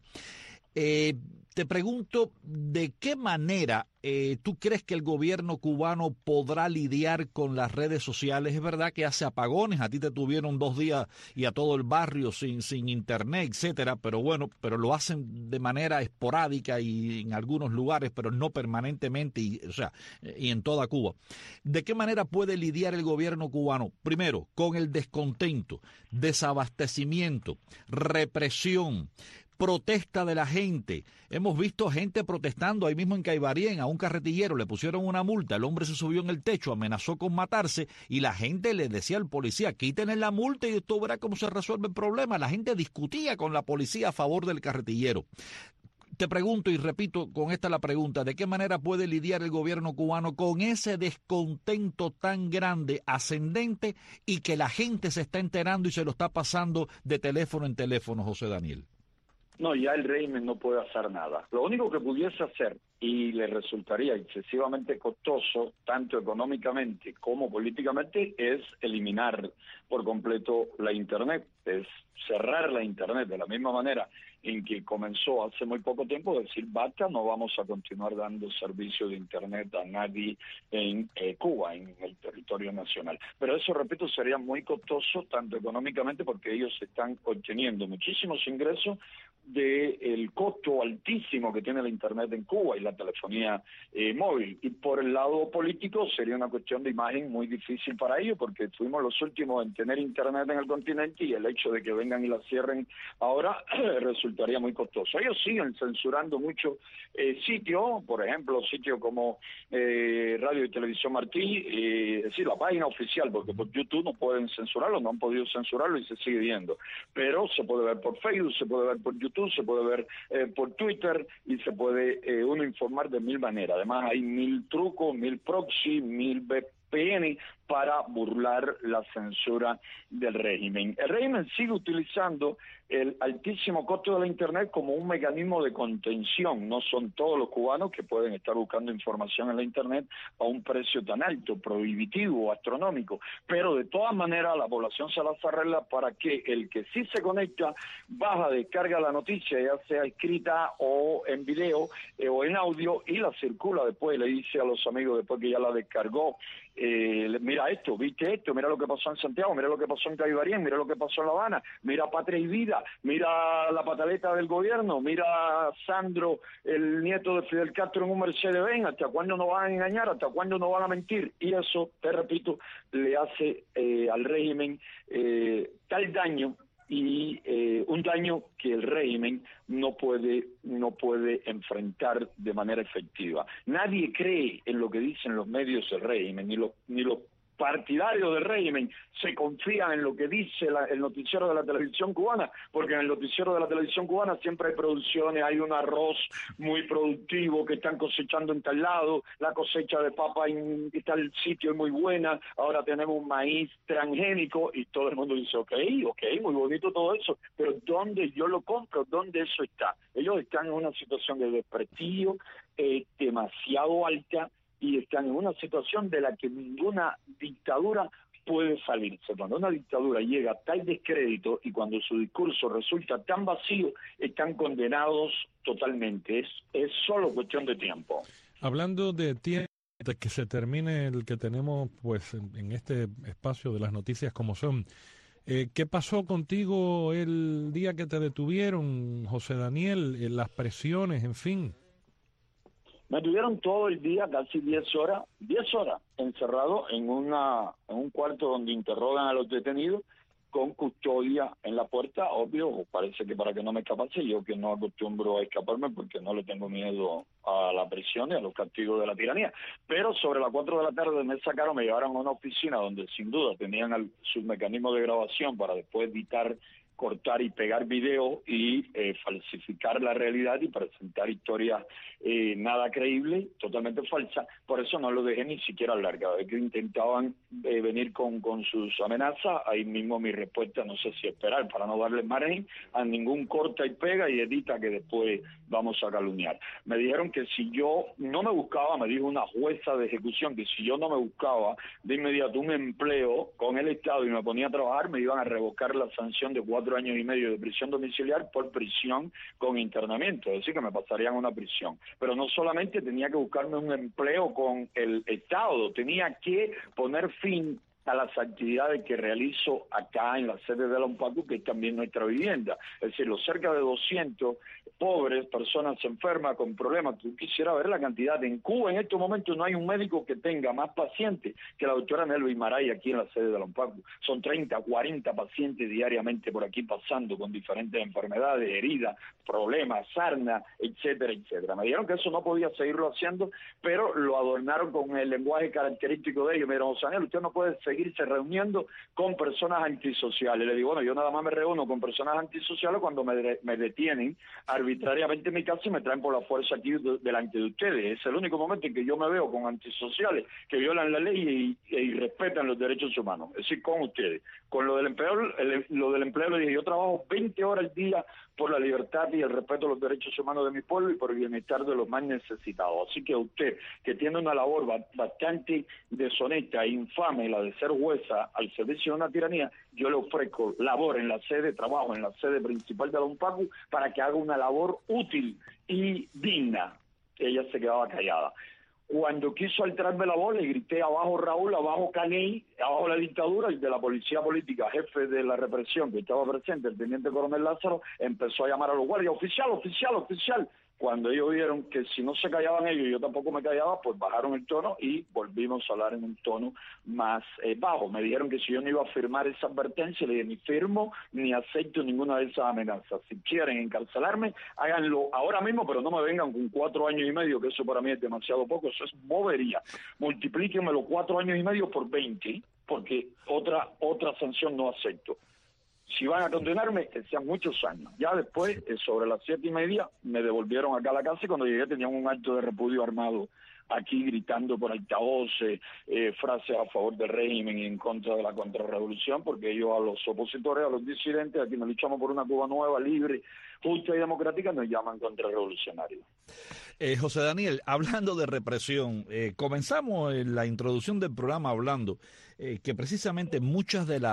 Te pregunto, ¿de qué manera tú crees que el gobierno cubano podrá lidiar con las redes sociales? Es verdad que hace apagones, a ti te tuvieron 2 días y a todo el barrio sin internet, etcétera, pero bueno, pero lo hacen de manera esporádica y en algunos lugares, pero no permanentemente, y en toda Cuba. ¿De qué manera puede lidiar el gobierno cubano? Primero, con el descontento, desabastecimiento, represión, protesta de la gente. Hemos visto gente protestando ahí mismo en Caibarien, a un carretillero le pusieron una multa, el hombre se subió en el techo, amenazó con matarse y la gente le decía al policía, quítenle la multa y tú verás cómo se resuelve el problema. La gente discutía con la policía a favor del carretillero. Te pregunto y repito con esta la pregunta, ¿de qué manera puede lidiar el gobierno cubano con ese descontento tan grande, ascendente, y que la gente se está enterando y se lo está pasando de teléfono en teléfono, José Daniel? No, ya el régimen no puede hacer nada. Lo único que pudiese hacer, y le resultaría excesivamente costoso, tanto económicamente como políticamente, es eliminar por completo la Internet, es cerrar la Internet de la misma manera en que comenzó hace muy poco tiempo, decir, basta, no vamos a continuar dando servicio de Internet a nadie en Cuba, en el territorio nacional. Pero eso, repito, sería muy costoso, tanto económicamente, porque ellos están obteniendo muchísimos ingresos del costo altísimo que tiene la Internet en Cuba y la telefonía móvil. Y por el lado político sería una cuestión de imagen muy difícil para ellos, porque fuimos los últimos en tener Internet en el continente y el hecho de que vengan y la cierren ahora resultaría muy costoso. Ellos siguen censurando muchos sitios, por ejemplo, sitios como Radio y Televisión Martí, es decir, la página oficial, porque por YouTube no pueden censurarlo, no han podido censurarlo y se sigue viendo. Pero se puede ver por Facebook, se puede ver por YouTube, se puede ver por Twitter y se puede uno informar de 1000 maneras. Además hay 1000 trucos, 1000 proxy, 1000 VPN para burlar la censura del régimen. El régimen sigue utilizando el altísimo costo de la Internet como un mecanismo de contención. No son todos los cubanos que pueden estar buscando información en la Internet a un precio tan alto, prohibitivo, astronómico, pero de todas maneras la población se las arregla para que el que sí se conecta, baja, descarga la noticia, ya sea escrita o en video o en audio, y la circula después, le dice a los amigos después que ya la descargó, mira esto, viste esto, mira lo que pasó en Santiago, mira lo que pasó en Caibarien, mira lo que pasó en La Habana, mira Patria y Vida, mira la pataleta del gobierno, mira Sandro, el nieto de Fidel Castro en un Mercedes-Benz, ¿hasta cuándo nos van a engañar? ¿Hasta cuándo nos van a mentir? Y eso, te repito, le hace al régimen tal daño, y un daño que el régimen no puede enfrentar de manera efectiva. Nadie cree en lo que dicen los medios del régimen, ni los partidarios del régimen se confían en lo que dice el noticiero de la televisión cubana, porque en el noticiero de la televisión cubana siempre hay producciones, hay un arroz muy productivo que están cosechando en tal lado, la cosecha de papa en tal sitio es muy buena, ahora tenemos un maíz transgénico, y todo el mundo dice, ok, muy bonito todo eso, pero ¿dónde yo lo compro? ¿Dónde eso está? Ellos están en una situación de desprestigio demasiado alta, y están en una situación de la que ninguna dictadura puede salirse. Cuando una dictadura llega a tal descrédito y cuando su discurso resulta tan vacío, están condenados totalmente. Es solo cuestión de tiempo. Hablando de tiempo, de que se termine el que tenemos pues en este espacio de las noticias como son, ¿qué pasó contigo el día que te detuvieron, José Daniel? Las presiones, en fin. Me tuvieron todo el día, casi 10 horas, encerrado en un cuarto donde interrogan a los detenidos, con custodia en la puerta, obvio, parece que para que no me escapase, yo que no acostumbro a escaparme porque no le tengo miedo a la prisión y a los castigos de la tiranía. Pero sobre las 4 de la tarde me sacaron, me llevaron a una oficina donde sin duda tenían sus mecanismos de grabación para después editar, cortar y pegar videos y falsificar la realidad y presentar historias nada creíbles, totalmente falsas. Por eso no lo dejé ni siquiera hablar. Cada vez que intentaban venir con sus amenazas, ahí mismo mi respuesta, no sé si esperar para no darle margen a ningún corta y pega y edita que después vamos a calumniar. Me dijeron que si yo no me buscaba, me dijo una jueza de ejecución, que si yo no me buscaba de inmediato un empleo con el Estado y me ponía a trabajar, me iban a revocar la sanción de 4 años y medio de prisión domiciliar por prisión con internamiento, es decir, que me pasarían a una prisión. Pero no solamente tenía que buscarme un empleo con el Estado, tenía que poner fin a las actividades que realizo acá en la sede de la UNPACU, que es también nuestra vivienda. Es decir, los cerca de 200 pobres, personas enfermas con problemas. Tú quisieras ver la cantidad. En Cuba en estos momentos no hay un médico que tenga más pacientes que la doctora Nelva Maray aquí en la sede de la UNPACU. Son 30, 40 pacientes diariamente por aquí pasando con diferentes enfermedades, heridas, problemas, sarna, etcétera, etcétera. Me dijeron que eso no podía seguirlo haciendo, pero lo adornaron con el lenguaje característico de ellos. Me dijeron, José Daniel, usted no puede seguirse reuniendo con personas antisociales. Le digo, bueno, yo nada más me reúno con personas antisociales cuando me detienen arbitrariamente en mi casa y me traen por la fuerza aquí delante de ustedes. Es el único momento en que yo me veo con antisociales que violan la ley y respetan los derechos humanos. Es decir, con ustedes. Con lo del empleo, le dije, yo trabajo 20 horas al día por la libertad y el respeto a los derechos humanos de mi pueblo y por el bienestar de los más necesitados. Así que usted, que tiene una labor bastante deshonesta e infame, la de ser jueza al servicio de una tiranía, yo le ofrezco labor en la sede, trabajo en la sede principal de la UNPACU para que haga una labor útil y digna. Ella se quedaba callada. Cuando quiso alterarme la voz, le grité abajo Raúl, abajo Caney, abajo la dictadura, y de la policía política, jefe de la represión que estaba presente, el teniente coronel Lázaro, empezó a llamar a los guardias, oficial, oficial, oficial. Cuando ellos vieron que si no se callaban ellos, yo tampoco me callaba, pues bajaron el tono y volvimos a hablar en un tono más bajo. Me dijeron que si yo no iba a firmar esa advertencia, le dije, ni firmo ni acepto ninguna de esas amenazas. Si quieren encarcelarme, háganlo ahora mismo, pero no me vengan con 4 años y medio, que eso para mí es demasiado poco, eso es bobería. Multiplíquenme los 4 años y medio por 20, porque otra sanción no acepto. Si van a condenarme, que sean muchos años. Ya después, sobre las 7:30, me devolvieron acá a la casa y cuando llegué tenían un acto de repudio armado aquí gritando por altavoces, frases a favor del régimen y en contra de la contrarrevolución, porque ellos a los opositores, a los disidentes, a quienes luchamos por una Cuba nueva, libre, justa y democrática, nos llaman contrarrevolucionarios. José Daniel, hablando de represión, comenzamos en la introducción del programa hablando que precisamente muchas de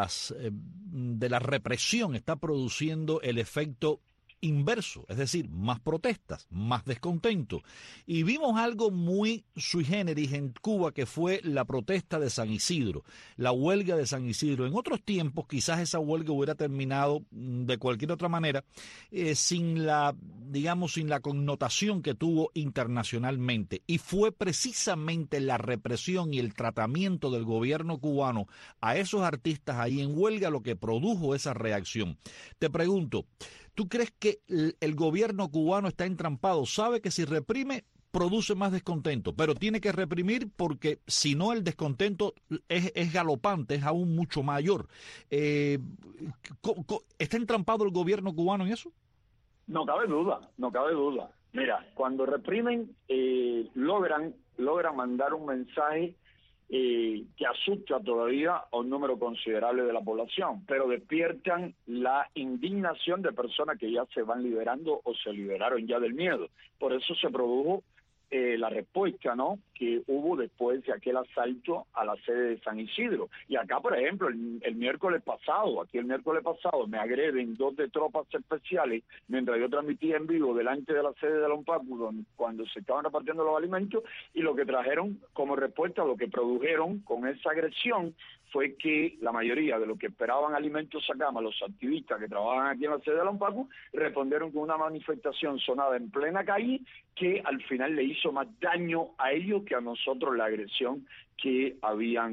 la represión está produciendo el efecto inverso, es decir, más protestas, más descontento. Y vimos algo muy sui generis en Cuba, que fue la protesta de San Isidro, la huelga de San Isidro. En otros tiempos quizás esa huelga hubiera terminado de cualquier otra manera, sin la connotación que tuvo internacionalmente. Y fue precisamente la represión y el tratamiento del gobierno cubano a esos artistas ahí en huelga lo que produjo esa reacción. Te pregunto, ¿tú crees que el gobierno cubano está entrampado? Sabe que si reprime, produce más descontento, pero tiene que reprimir porque si no el descontento es galopante, es aún mucho mayor. ¿Está entrampado el gobierno cubano en eso? No cabe duda, no cabe duda. Mira, cuando reprimen, logran mandar un mensaje que asusta todavía a un número considerable de la población, pero despiertan la indignación de personas que ya se van liberando o se liberaron ya del miedo. Por eso se produjo la respuesta, ¿no?, que hubo después de aquel asalto a la sede de San Isidro. Y acá, por ejemplo, el miércoles pasado, me agreden 2 de tropas especiales mientras yo transmitía en vivo delante de la sede de la UNPACU cuando se estaban repartiendo los alimentos, y lo que trajeron como respuesta, lo que produjeron con esa agresión fue que la mayoría de los que esperaban alimentos a cama, los activistas que trabajan aquí en la sede de la UNPACU, respondieron con una manifestación sonada en plena calle que al final le hizo más daño a ellos que a nosotros la agresión que habían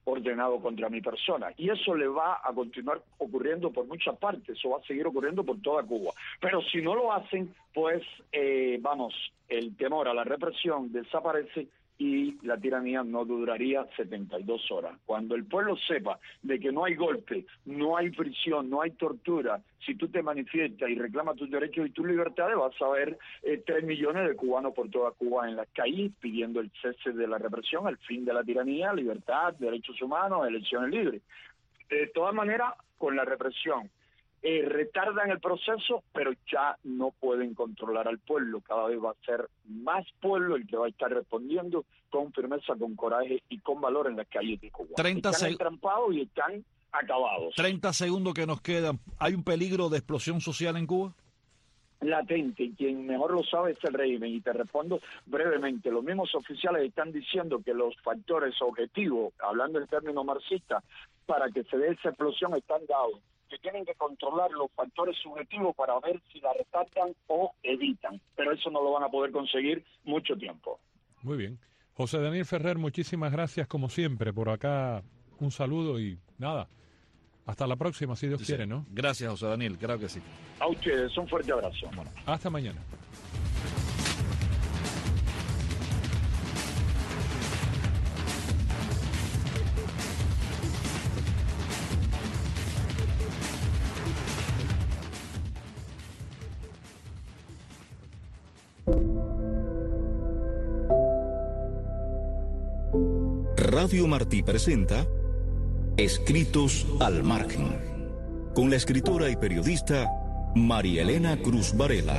ordenado contra mi persona. Y eso le va a continuar ocurriendo por muchas partes, eso va a seguir ocurriendo por toda Cuba. Pero si no lo hacen, pues, el temor a la represión desaparece y la tiranía no duraría 72 horas. Cuando el pueblo sepa de que no hay golpe, no hay prisión, no hay tortura, si tú te manifiestas y reclamas tus derechos y tus libertades, vas a ver 3 millones de cubanos por toda Cuba en las calles pidiendo el cese de la represión, el fin de la tiranía, libertad, derechos humanos, elecciones libres. De todas maneras, con la represión, retardan el proceso, pero ya no pueden controlar al pueblo. Cada vez va a ser más pueblo el que va a estar respondiendo con firmeza, con coraje y con valor en las calles de Cuba. Están entrampados y están acabados. 30 segundos que nos quedan. ¿Hay un peligro de explosión social en Cuba? Latente, y quien mejor lo sabe es el régimen, y te respondo brevemente. Los mismos oficiales están diciendo que los factores objetivos, hablando en términos marxistas, para que se dé esa explosión están dados, que tienen que controlar los factores subjetivos para ver si la retardan o evitan, pero eso no lo van a poder conseguir mucho tiempo. Muy bien. José Daniel Ferrer, muchísimas gracias como siempre. Por acá un saludo y nada, hasta la próxima si Dios quiere, ¿no? Gracias, José Daniel, claro que sí. A ustedes, un fuerte abrazo. Bueno, hasta mañana. Radio Martí presenta Escritos al Margen, con la escritora y periodista María Elena Cruz Varela.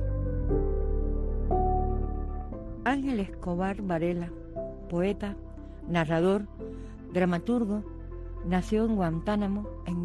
Ángel Escobar Varela, poeta, narrador, dramaturgo, nació en Guantánamo en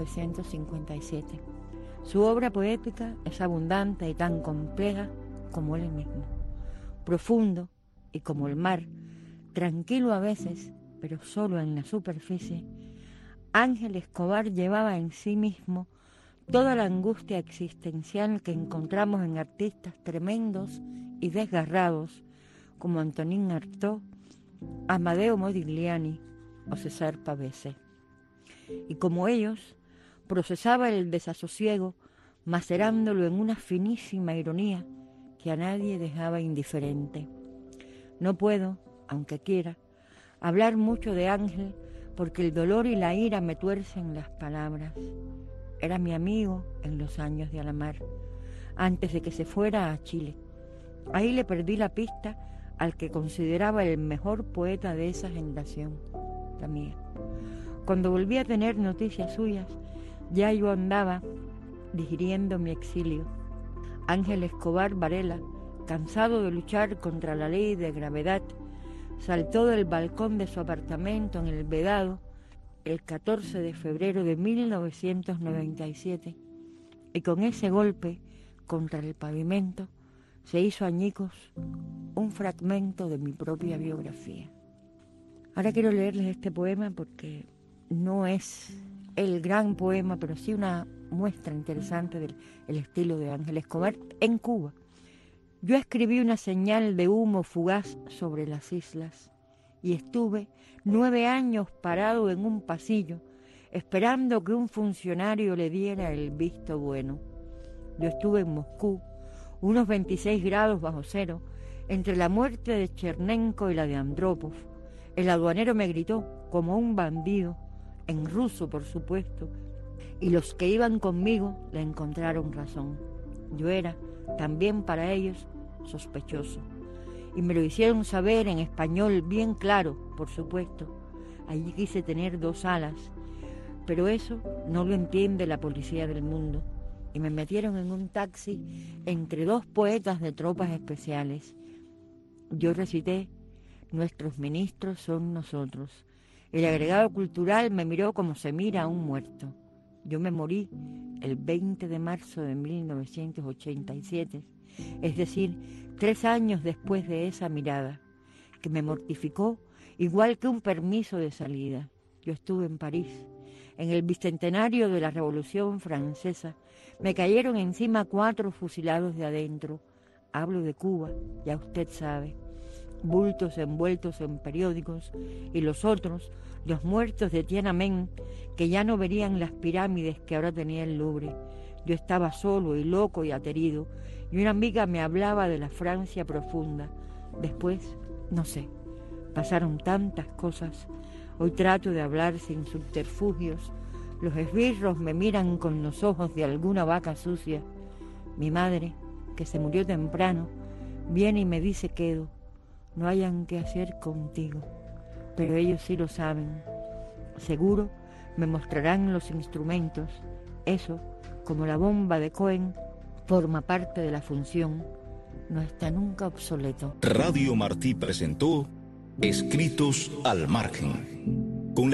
1957. Su obra poética es abundante y tan compleja como él mismo, profundo y como el mar, tranquilo a veces, pero solo en la superficie. Ángel Escobar llevaba en sí mismo toda la angustia existencial que encontramos en artistas tremendos y desgarrados como Antonín Artaud, Amadeo Modigliani o César Pavese. Y como ellos, procesaba el desasosiego, macerándolo en una finísima ironía que a nadie dejaba indiferente. No puedo, aunque quiera, hablar mucho de Ángel porque el dolor y la ira me tuercen las palabras. Era mi amigo en los años de Alamar, antes de que se fuera a Chile. Ahí le perdí la pista al que consideraba el mejor poeta de esa generación, la mía. Cuando volví a tener noticias suyas, ya yo andaba digiriendo mi exilio. Ángel Escobar Varela, cansado de luchar contra la ley de gravedad, saltó del balcón de su apartamento en El Vedado el 14 de febrero de 1997 y con ese golpe contra el pavimento se hizo añicos un fragmento de mi propia biografía. Ahora quiero leerles este poema porque no es el gran poema, pero sí una muestra interesante del estilo de Ángel Escobar en Cuba. Yo escribí una señal de humo fugaz sobre las islas y estuve 9 años parado en un pasillo esperando que un funcionario le diera el visto bueno. Yo estuve en Moscú, unos 26 grados bajo cero, entre la muerte de Chernenko y la de Andropov. El aduanero me gritó como un bandido, en ruso por supuesto, y los que iban conmigo le encontraron razón. Yo era, también para ellos, sospechoso, y me lo hicieron saber en español bien claro, por supuesto. Allí quise tener 2 alas, pero eso no lo entiende la policía del mundo, y me metieron en un taxi entre 2 poetas de tropas especiales. Yo recité: nuestros ministros son nosotros. El agregado cultural me miró como se mira a un muerto. Yo me morí el 20 de marzo de 1987, es decir, 3 años después de esa mirada, que me mortificó igual que un permiso de salida. Yo estuve en París, en el bicentenario de la Revolución Francesa. Me cayeron encima 4 fusilados de adentro. Hablo de Cuba, ya usted sabe. bultos envueltos en periódicos, y los otros, los muertos de Tiananmen, que ya no verían las pirámides que ahora tenía el Louvre. Yo estaba solo y loco y aterido, y una amiga me hablaba de la Francia profunda. Después, no sé, pasaron tantas cosas. Hoy trato de hablar sin subterfugios. Los esbirros me miran con los ojos de alguna vaca sucia. Mi madre, que se murió temprano, viene y me dice quedo. No hayan qué hacer contigo, pero ellos sí lo saben. Seguro me mostrarán los instrumentos. Eso, como la bomba de Cohen, forma parte de la función. No está nunca obsoleto. Radio Martí presentó Escritos al Margen.